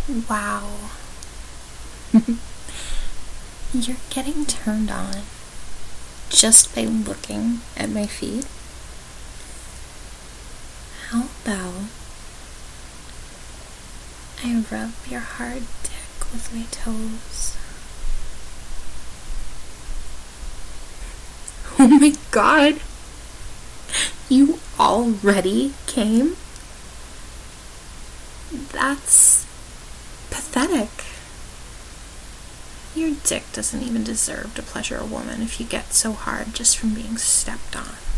Wow. You're getting turned on just by looking at my feet? How about I rub your hard dick with my toes? Oh my god! You already came? That's pathetic. Your dick doesn't even deserve to pleasure a woman if you get so hard just from being stepped on.